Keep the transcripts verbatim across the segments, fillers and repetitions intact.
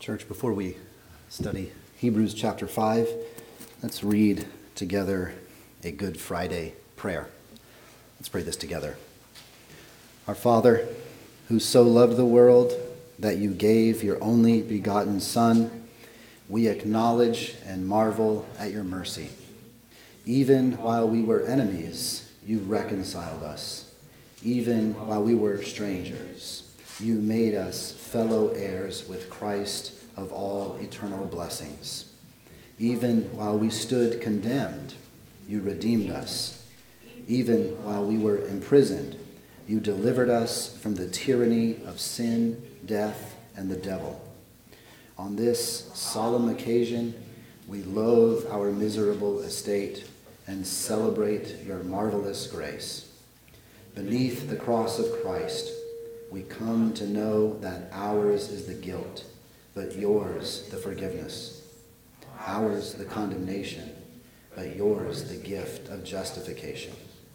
Church, before we study Hebrews chapter five, let's read together a Good Friday prayer. Let's pray this together. Our Father, who so loved the world that you gave your only begotten Son, we acknowledge and marvel at your mercy. Even while we were enemies, you reconciled us. Even while we were strangers, you made us fellow heirs with Christ of all eternal blessings. Even while we stood condemned, you redeemed us. Even while we were imprisoned, you delivered us from the tyranny of sin, death, and the devil. On this solemn occasion, we loathe our miserable estate and celebrate your marvelous grace. Beneath the cross of Christ, we come to know that ours is the guilt, but yours the forgiveness. Ours the condemnation, but yours the gift of justification.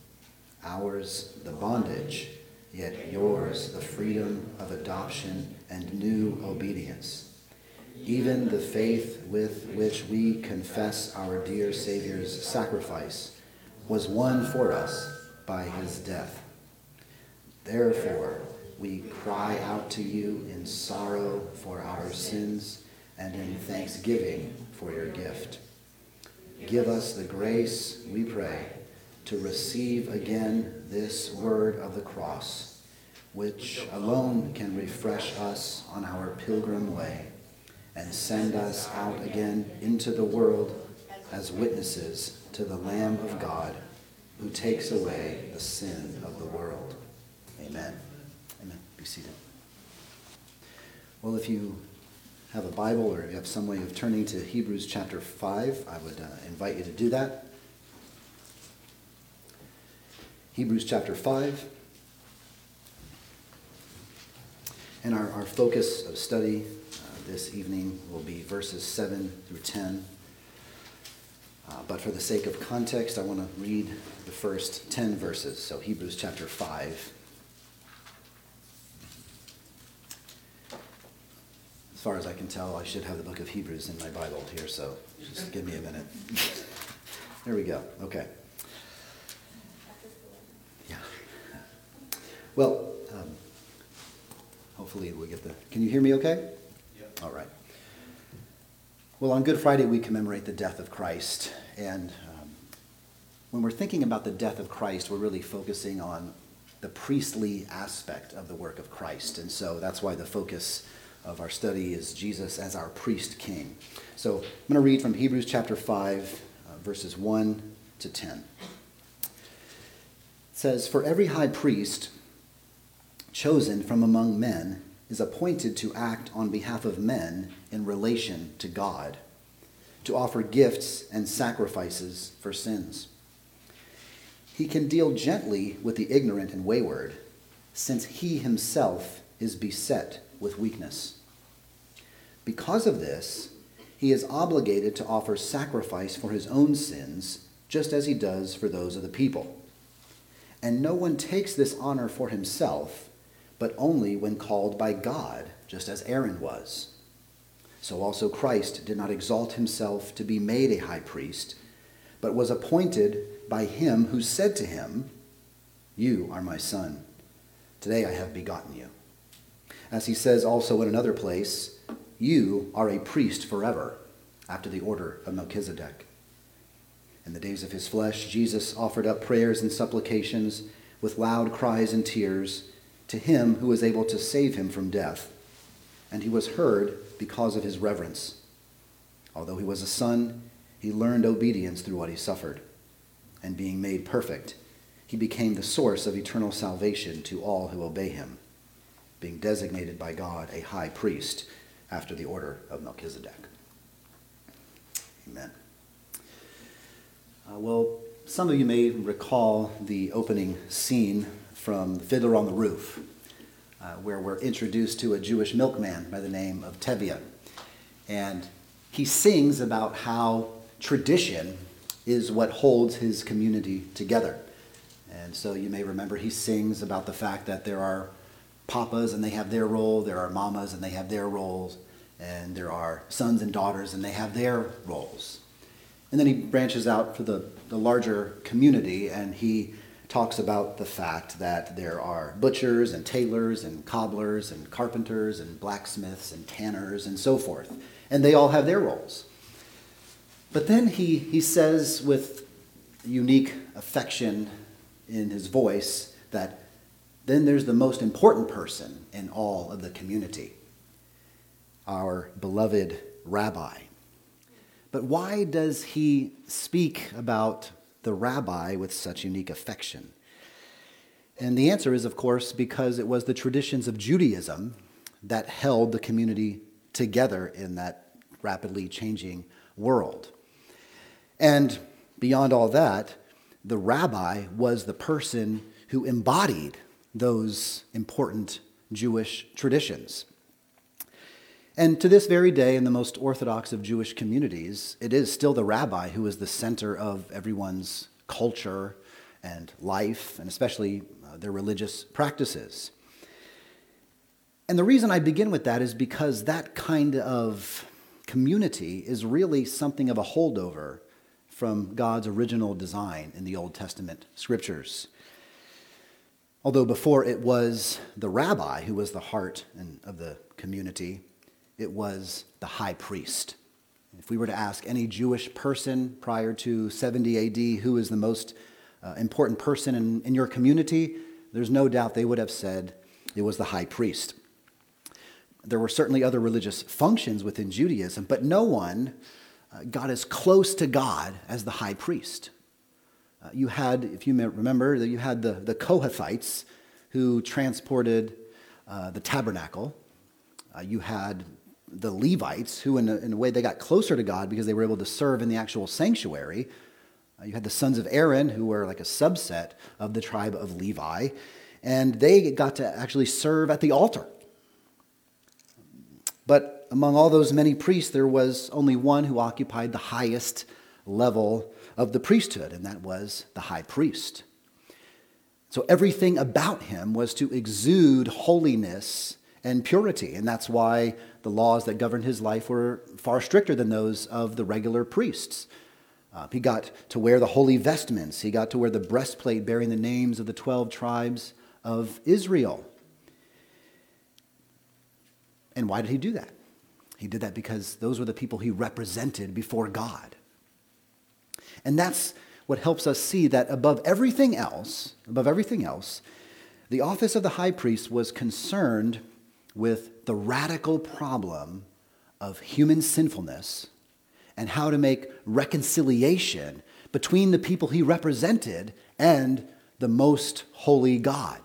Ours the bondage, yet yours the freedom of adoption and new obedience. Even the faith with which we confess our dear Savior's sacrifice was won for us by his death. Therefore, we cry out to you in sorrow for our sins and in thanksgiving for your gift. Give us the grace, we pray, to receive again this word of the cross, which alone can refresh us on our pilgrim way and send us out again into the world as witnesses to the Lamb of God who takes away the sin of the world. Amen. Amen. Be seated. Well, if you have a Bible or you have some way of turning to Hebrews chapter five, I would uh, invite you to do that. Hebrews chapter five. And our, our focus of study uh, this evening will be verses seven through ten. Uh, but for the sake of context, I want to read the first ten verses. So Hebrews chapter five. As far as I can tell, I should have the book of Hebrews in my Bible here, so just give me a minute. There we go. Okay. Yeah. Well, um, hopefully we get the... Can you hear me okay? Yep. All right. Well, on Good Friday, we commemorate the death of Christ. And um, when we're thinking about the death of Christ, we're really focusing on the priestly aspect of the work of Christ. And so that's why the focus of our study is Jesus as our priest king. So I'm going to read from Hebrews chapter five, uh, verses one to ten. It says, "For every high priest chosen from among men is appointed to act on behalf of men in relation to God, to offer gifts and sacrifices for sins. He can deal gently with the ignorant and wayward, since he himself is beset with weakness. Because of this, he is obligated to offer sacrifice for his own sins, just as he does for those of the people. And no one takes this honor for himself, but only when called by God, just as Aaron was. So also Christ did not exalt himself to be made a high priest, but was appointed by him who said to him, 'You are my son. Today I have begotten you.' As he says also in another place, 'You are a priest forever, after the order of Melchizedek.' In the days of his flesh, Jesus offered up prayers and supplications with loud cries and tears to him who was able to save him from death, and he was heard because of his reverence. Although he was a son, he learned obedience through what he suffered, and being made perfect, he became the source of eternal salvation to all who obey him, being designated by God a high priest after the order of Melchizedek." Amen. Uh, well, some of you may recall the opening scene from Fiddler on the Roof, uh, where we're introduced to a Jewish milkman by the name of Tevye. And he sings about how tradition is what holds his community together. And so you may remember he sings about the fact that there are papas and they have their role, there are mamas and they have their roles, and there are sons and daughters, and they have their roles. And then he branches out for the, the larger community, and he talks about the fact that there are butchers and tailors and cobblers and carpenters and blacksmiths and tanners and so forth. And they all have their roles. But then he, he says with unique affection in his voice that then there's the most important person in all of the community, our beloved rabbi. But why does he speak about the rabbi with such unique affection? And the answer is, of course, because it was the traditions of Judaism that held the community together in that rapidly changing world. And beyond all that, the rabbi was the person who embodied those important Jewish traditions. And to this very day, in the most orthodox of Jewish communities, it is still the rabbi who is the center of everyone's culture and life, and especially uh, their religious practices. And the reason I begin with that is because that kind of community is really something of a holdover from God's original design in the Old Testament scriptures. Although before it was the rabbi who was the heart of the community, it was the high priest. If we were to ask any Jewish person prior to seventy A D who is the most uh, important person in, in your community, there's no doubt they would have said it was the high priest. There were certainly other religious functions within Judaism, but no one uh, got as close to God as the high priest. Uh, you had, if you remember, that you had the, the Kohathites who transported uh, the tabernacle. Uh, you had the Levites, who in a, in a way they got closer to God because they were able to serve in the actual sanctuary. Uh, you had the sons of Aaron, who were like a subset of the tribe of Levi, and they got to actually serve at the altar. But among all those many priests, there was only one who occupied the highest level of the priesthood, and that was the high priest. So everything about him was to exude holiness and purity, and that's why the laws that governed his life were far stricter than those of the regular priests. Uh, he got to wear the holy vestments. He got to wear the breastplate bearing the names of the twelve tribes of Israel. And why did he do that? He did that because those were the people he represented before God. And that's what helps us see that above everything else, above everything else, the office of the high priest was concerned with the radical problem of human sinfulness and how to make reconciliation between the people he represented and the most holy God.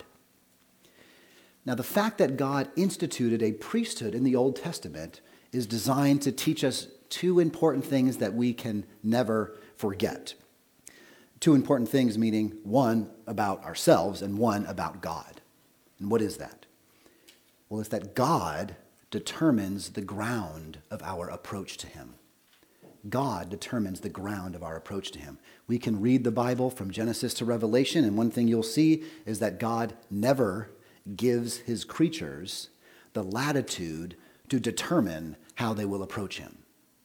Now, the fact that God instituted a priesthood in the Old Testament is designed to teach us two important things that we can never forget. Two important things, meaning one about ourselves and one about God. And what is that? Well, it's that God determines the ground of our approach to him. God determines the ground of our approach to him. We can read the Bible from Genesis to Revelation, and one thing you'll see is that God never gives his creatures the latitude to determine how they will approach him.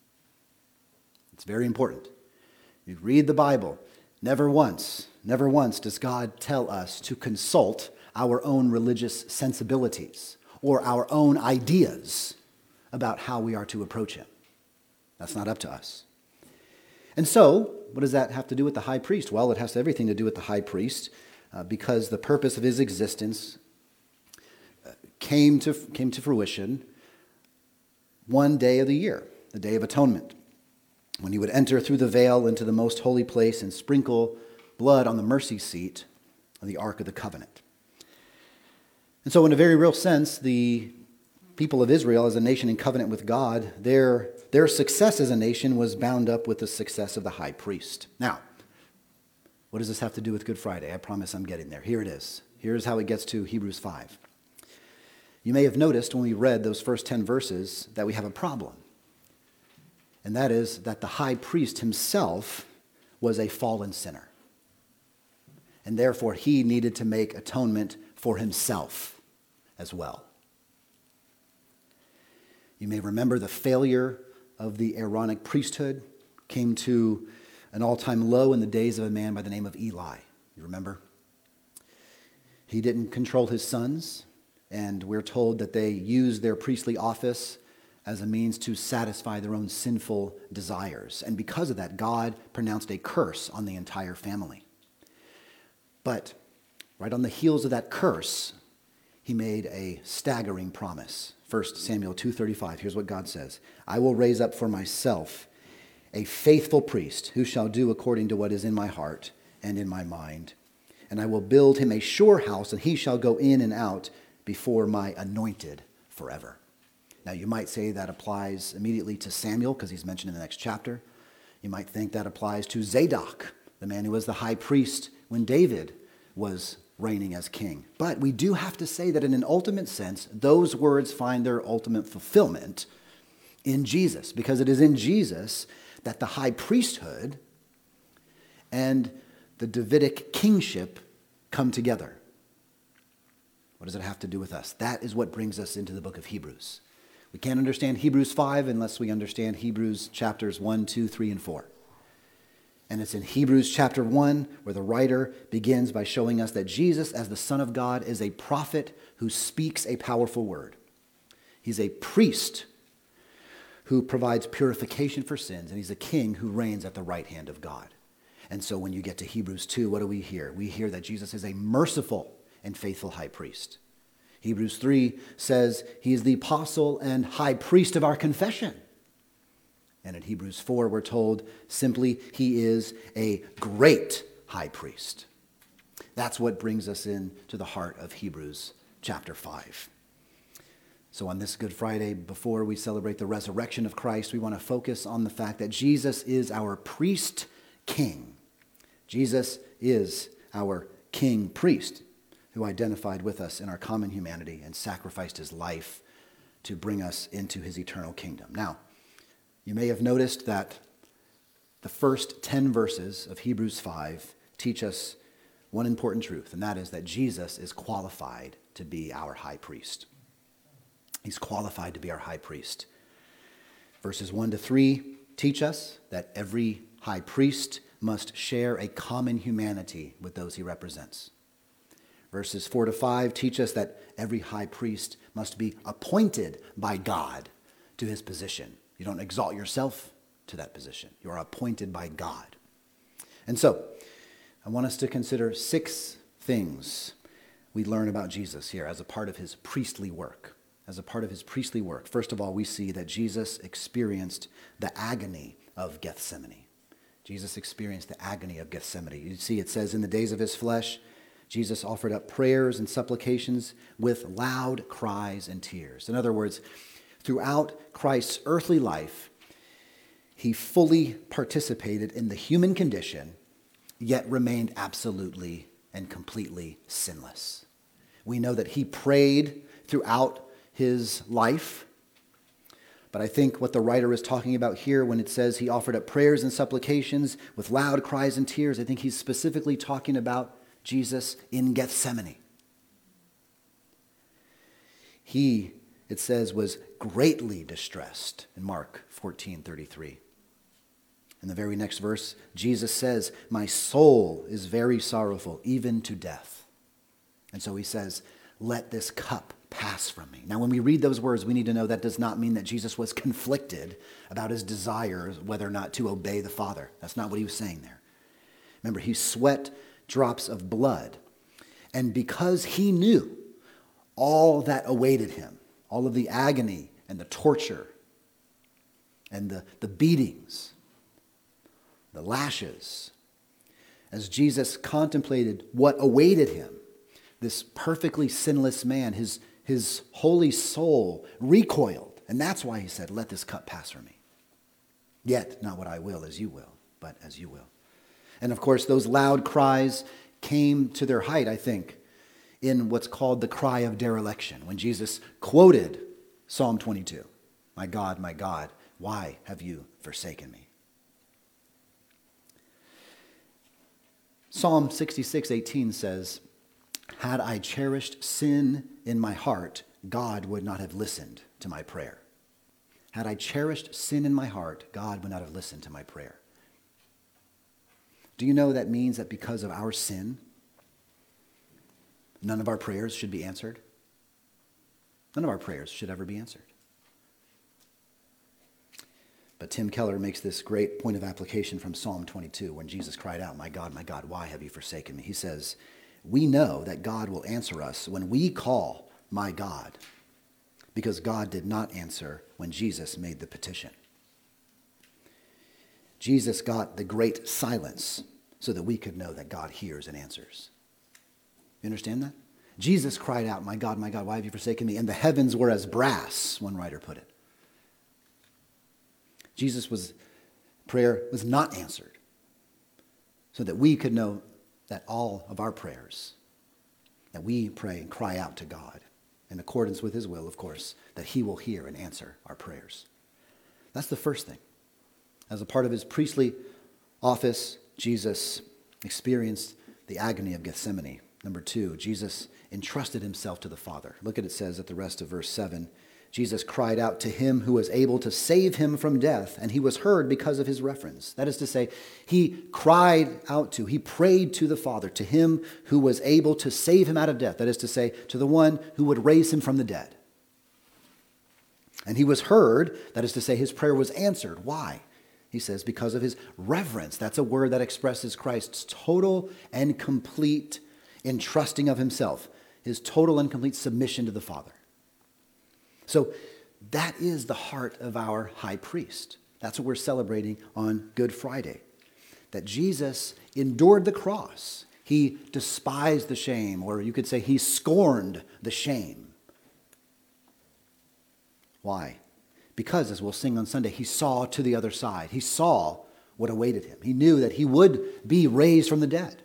It's very important. You read the Bible, never once, never once does God tell us to consult our own religious sensibilities or our own ideas about how we are to approach him. That's not up to us. And so, what does that have to do with the high priest? Well, it has everything to do with the high priest uh, because the purpose of his existence uh, came to, came to fruition one day of the year, the Day of Atonement, when he would enter through the veil into the most holy place and sprinkle blood on the mercy seat of the Ark of the Covenant. And so in a very real sense, the people of Israel as a nation in covenant with God, their, their success as a nation was bound up with the success of the high priest. Now, what does this have to do with Good Friday? I promise I'm getting there. Here it is. Here's how it gets to Hebrews five. You may have noticed when we read those first ten verses that we have a problem. And that is that the high priest himself was a fallen sinner. And therefore, he needed to make atonement for himself as well. You may remember the failure of the Aaronic priesthood came to an all-time low in the days of a man by the name of Eli. You remember? He didn't control his sons, and we're told that they used their priestly office as a means to satisfy their own sinful desires. And because of that, God pronounced a curse on the entire family. But right on the heels of that curse, he made a staggering promise. First Samuel two thirty-five, here's what God says. I will raise up for myself a faithful priest who shall do according to what is in my heart and in my mind. And I will build him a sure house, and he shall go in and out before my anointed forever. Now, you might say that applies immediately to Samuel because he's mentioned in the next chapter. You might think that applies to Zadok, the man who was the high priest when David was reigning as king. But we do have to say that in an ultimate sense, those words find their ultimate fulfillment in Jesus, because it is in Jesus that the high priesthood and the Davidic kingship come together. What does it have to do with us? That is what brings us into the book of Hebrews. We can't understand Hebrews five unless we understand Hebrews chapters one, two, three, and four. And it's in Hebrews chapter one where the writer begins by showing us that Jesus, as the Son of God, is a prophet who speaks a powerful word. He's a priest who provides purification for sins, and he's a king who reigns at the right hand of God. And so when you get to Hebrews two, what do we hear? We hear that Jesus is a merciful and faithful high priest. Hebrews three says he is the apostle and high priest of our confession. And in Hebrews four, we're told simply he is a great high priest. That's what brings us into the heart of Hebrews chapter five. So on this Good Friday, before we celebrate the resurrection of Christ, we want to focus on the fact that Jesus is our priest king. Jesus is our king priest who identified with us in our common humanity and sacrificed his life to bring us into his eternal kingdom. Now, you may have noticed that the first ten verses of Hebrews five teach us one important truth, and that is that Jesus is qualified to be our high priest. He's qualified to be our high priest. Verses one to three teach us that every high priest must share a common humanity with those he represents. Verses four to five teach us that every high priest must be appointed by God to his position. You don't exalt yourself to that position. You are appointed by God. And so, I want us to consider six things we learn about Jesus here as a part of his priestly work. As a part of his priestly work. First of all, we see that Jesus experienced the agony of Gethsemane. Jesus experienced the agony of Gethsemane. You see, it says, in the days of his flesh, Jesus offered up prayers and supplications with loud cries and tears. In other words, throughout Christ's earthly life, he fully participated in the human condition, yet remained absolutely and completely sinless. We know that he prayed throughout his life. But I think what the writer is talking about here when it says he offered up prayers and supplications with loud cries and tears, I think he's specifically talking about Jesus in Gethsemane. He, it says, was greatly distressed in Mark fourteen thirty-three. In the very next verse, Jesus says, my soul is very sorrowful, even to death. And so he says, let this cup pass from me. Now, when we read those words, we need to know that does not mean that Jesus was conflicted about his desires, whether or not to obey the Father. That's not what he was saying there. Remember, he sweat drops of blood. And because he knew all that awaited him, all of the agony and the torture and the, the beatings, the lashes, as Jesus contemplated what awaited him, this perfectly sinless man, his His holy soul recoiled. And that's why he said, let this cup pass from me. Yet, not what I will, as you will, but as you will. And of course, those loud cries came to their height, I think, in what's called the cry of dereliction, when Jesus quoted Psalm twenty-two. My God, my God, why have you forsaken me? Psalm sixty-six eighteen says, had I cherished sin in my heart, God would not have listened to my prayer. Had I cherished sin in my heart, God would not have listened to my prayer. Do you know that means that because of our sin, none of our prayers should be answered? None of our prayers should ever be answered. But Tim Keller makes this great point of application from Psalm twenty-two when Jesus cried out, "My God, my God, why have you forsaken me?" He says, we know that God will answer us when we call, "My God," because God did not answer when Jesus made the petition. Jesus got the great silence so that we could know that God hears and answers. You understand that? Jesus cried out, "My God, my God, why have you forsaken me?" And the heavens were as brass, one writer put it. Jesus' was, prayer was not answered so that we could know that all of our prayers, that we pray and cry out to God in accordance with his will, of course, that he will hear and answer our prayers. That's the first thing. As a part of his priestly office, Jesus experienced the agony of Gethsemane. Number two, Jesus entrusted himself to the Father. Look at it says at the rest of verse seven, Jesus cried out to him who was able to save him from death, and he was heard because of his reference. That is to say, he cried out to, he prayed to the Father, to him who was able to save him out of death. That is to say, to the one who would raise him from the dead. And he was heard, that is to say, his prayer was answered. Why? He says, because of his reverence. That's a word that expresses Christ's total and complete entrusting of himself, his total and complete submission to the Father. So that is the heart of our high priest. That's what we're celebrating on Good Friday. That Jesus endured the cross. He despised the shame, or you could say he scorned the shame. Why? Because, as we'll sing on Sunday, he saw to the other side. He saw what awaited him. He knew that he would be raised from the dead.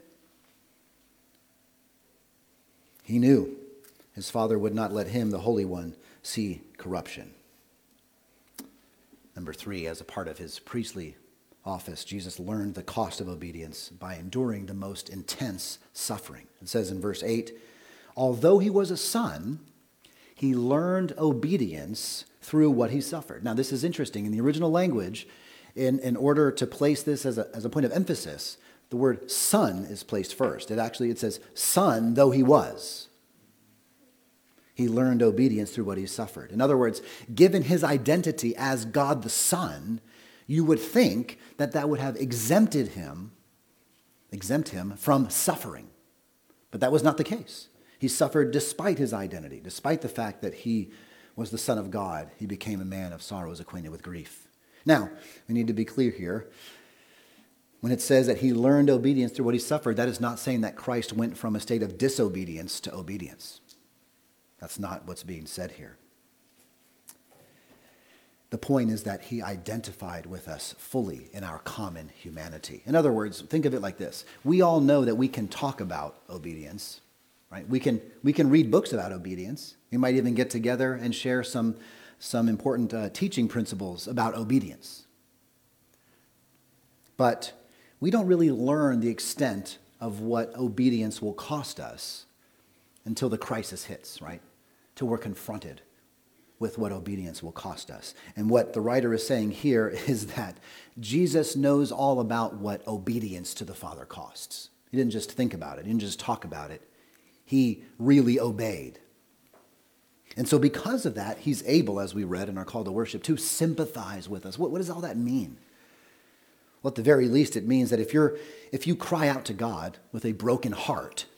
He knew his Father would not let him, the Holy One, see corruption. Number three, as a part of his priestly office, Jesus learned the cost of obedience by enduring the most intense suffering. It says in verse eight, although he was a son, he learned obedience through what he suffered. Now, this is interesting. In the original language, in, in order to place this as a, as a point of emphasis, the word son is placed first. It actually, it says, son though he was. He learned obedience through what he suffered. In other words, given his identity as God the Son, you would think that that would have exempted him, exempt him from suffering. But that was not the case. He suffered despite his identity, despite the fact that he was the Son of God. He became a man of sorrows, acquainted with grief. Now, we need to be clear here. When it says that he learned obedience through what he suffered, that is not saying that Christ went from a state of disobedience to obedience. That's not what's being said here. The point is that he identified with us fully in our common humanity. In other words, think of it like this. We all know that we can talk about obedience, right? We can, we can read books about obedience. We might even get together and share some, some important uh, teaching principles about obedience. But we don't really learn the extent of what obedience will cost us until the crisis hits, right? Till we're confronted with what obedience will cost us. And what the writer is saying here is that Jesus knows all about what obedience to the Father costs. He didn't just think about it. He didn't just talk about it. He really obeyed. And so because of that, he's able, as we read in our call to worship, to sympathize with us. What, what does all that mean? Well, at the very least, it means that if you're, if you cry out to God with a broken heart,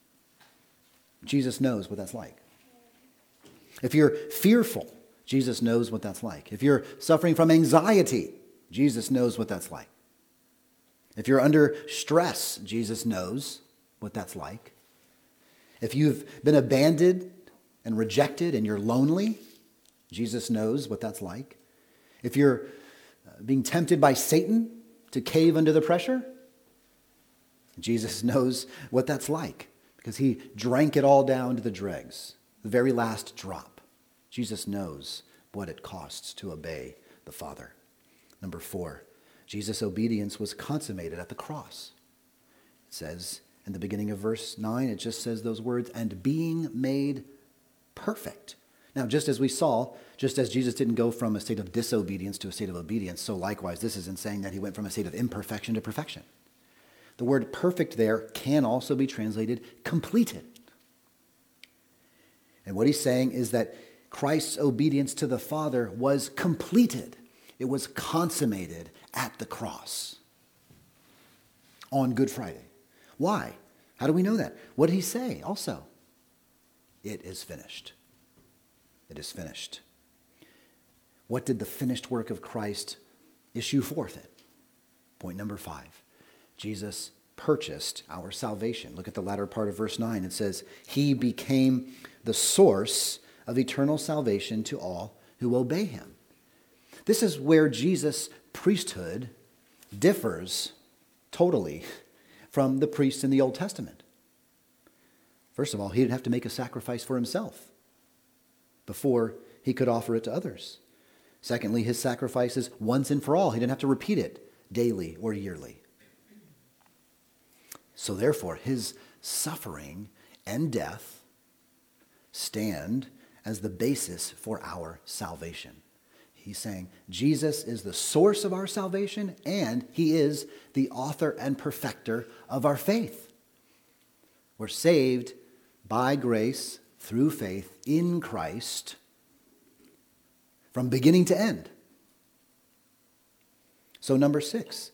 Jesus knows what that's like. If you're fearful, Jesus knows what that's like. If you're suffering from anxiety, Jesus knows what that's like. If you're under stress, Jesus knows what that's like. If you've been abandoned and rejected and you're lonely, Jesus knows what that's like. If you're being tempted by Satan to cave under the pressure, Jesus knows what that's like. Because he drank it all down to the dregs, the very last drop. Jesus knows what it costs to obey the Father. Number four, Jesus' obedience was consummated at the cross. It says in the beginning of verse nine, it just says those words, and being made perfect. Now, just as we saw, just as Jesus didn't go from a state of disobedience to a state of obedience, so likewise, this isn't saying that he went from a state of imperfection to perfection. The word perfect there can also be translated completed. And what he's saying is that Christ's obedience to the Father was completed. It was consummated at the cross on Good Friday. Why? How do we know that? What did he say also? It is finished. It is finished. What did the finished work of Christ issue forth in? Point number five. Jesus purchased our salvation. Look at the latter part of verse nine. It says, he became the source of eternal salvation to all who obey him. This is where Jesus' priesthood differs totally from the priests in the Old Testament. First of all, he didn't have to make a sacrifice for himself before he could offer it to others. Secondly, his sacrifice is once and for all. He didn't have to repeat it daily or yearly. So therefore, his suffering and death stand as the basis for our salvation. He's saying Jesus is the source of our salvation, and he is the author and perfecter of our faith. We're saved by grace through faith in Christ from beginning to end. So number six,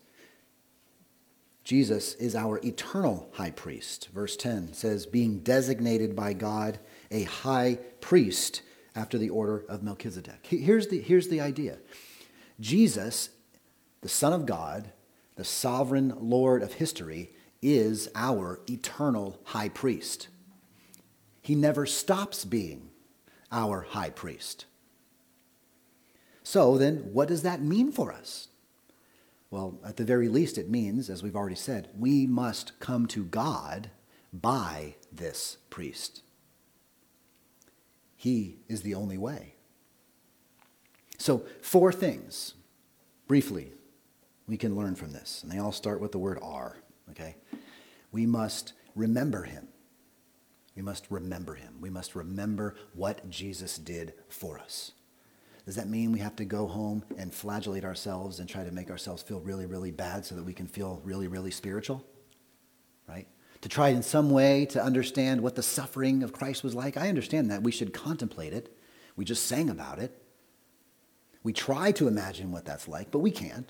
Jesus is our eternal high priest. Verse ten says, being designated by God a high priest after the order of Melchizedek. Here's the, here's the idea. Jesus, the Son of God, the sovereign Lord of history, is our eternal high priest. He never stops being our high priest. So then, what does that mean for us? Well, at the very least, it means, as we've already said, we must come to God by this priest. He is the only way. So, four things, briefly, we can learn from this. And they all start with the word "are," okay? We must remember him. We must remember him. We must remember what Jesus did for us. Does that mean we have to go home and flagellate ourselves and try to make ourselves feel really, really bad so that we can feel really, really spiritual? Right? To try in some way to understand what the suffering of Christ was like? I understand that. We should contemplate it. We just sang about it. We try to imagine what that's like, but we can't.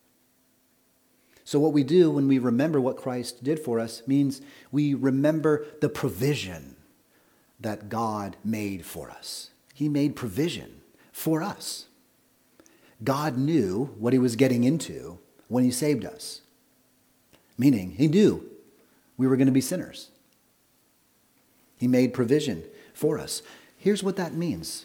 So what we do when we remember what Christ did for us means we remember the provision that God made for us. He made provision for us. God knew what he was getting into when he saved us. Meaning, he knew we were going to be sinners. He made provision for us. Here's what that means.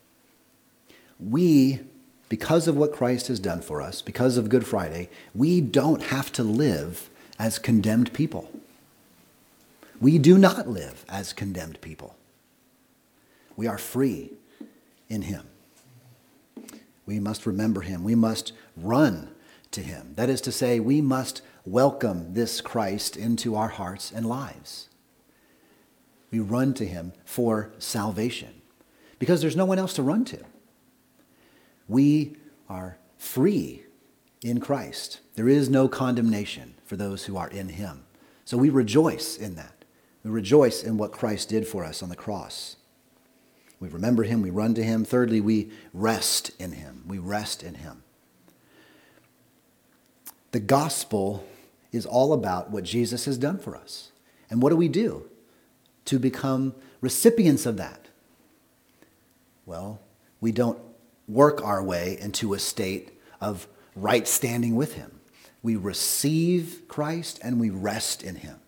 We, because of what Christ has done for us, because of Good Friday, we don't have to live as condemned people. We do not live as condemned people. We are free in him. We must remember him. We must run to him. That is to say, we must welcome this Christ into our hearts and lives. We run to him for salvation because there's no one else to run to. We are free in Christ. There is no condemnation for those who are in him. So we rejoice in that. We rejoice in what Christ did for us on the cross. We remember him, we run to him. Thirdly, we rest in him. We rest in him. The gospel is all about what Jesus has done for us. And what do we do to become recipients of that? Well, we don't work our way into a state of right standing with him. We receive Christ and we rest in him.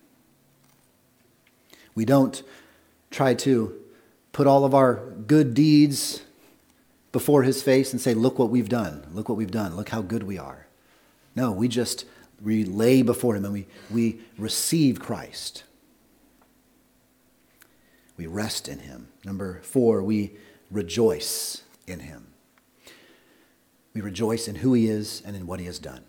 We don't try to put all of our good deeds before his face and say, look what we've done. Look what we've done. Look how good we are. No, we just we lay before him and we, we receive Christ. We rest in him. Number four, we rejoice in him. We rejoice in who he is and in what he has done.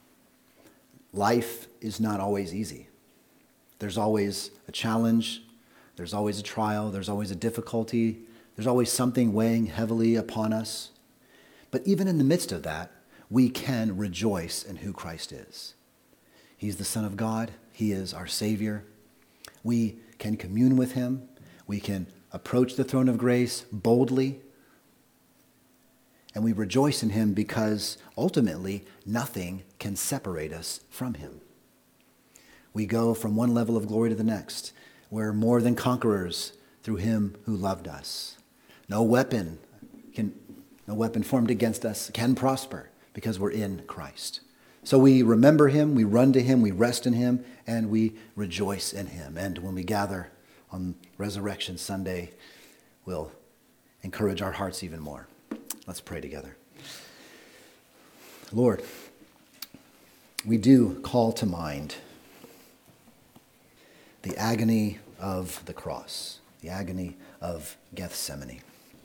Life is not always easy. There's always a challenge. There's always a trial. There's always a difficulty. There's There's always something weighing heavily upon us. But even in the midst of that, we can rejoice in who Christ is. He's the Son of God. He is our Savior. We can commune with him. We can approach the throne of grace boldly. And we rejoice in him because ultimately nothing can separate us from him. We go from one level of glory to the next. We're more than conquerors through him who loved us. No weapon can, no weapon formed against us can prosper because we're in Christ. So we remember him, we run to him, we rest in him, and we rejoice in him. And when we gather on Resurrection Sunday, we'll encourage our hearts even more. Let's pray together. Lord, we do call to mind the agony of the cross, the agony of Gethsemane.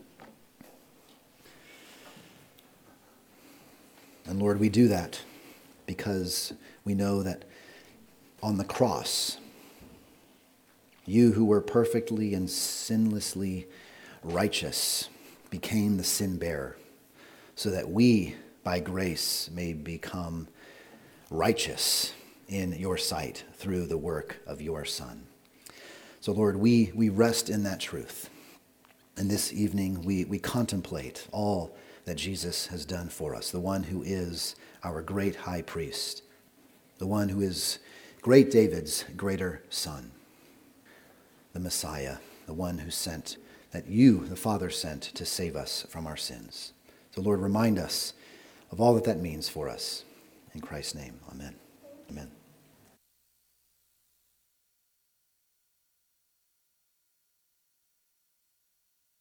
And Lord, we do that because we know that on the cross, you who were perfectly and sinlessly righteous became the sin bearer so that we, by grace, may become righteous in your sight through the work of your Son. So Lord, we, we rest in that truth. And this evening we, we contemplate all that Jesus has done for us, the one who is our great high priest, the one who is great David's greater son, the Messiah, the one who sent, that you, the Father, sent to save us from our sins. So Lord, remind us of all that that means for us. In Christ's name, amen. Amen.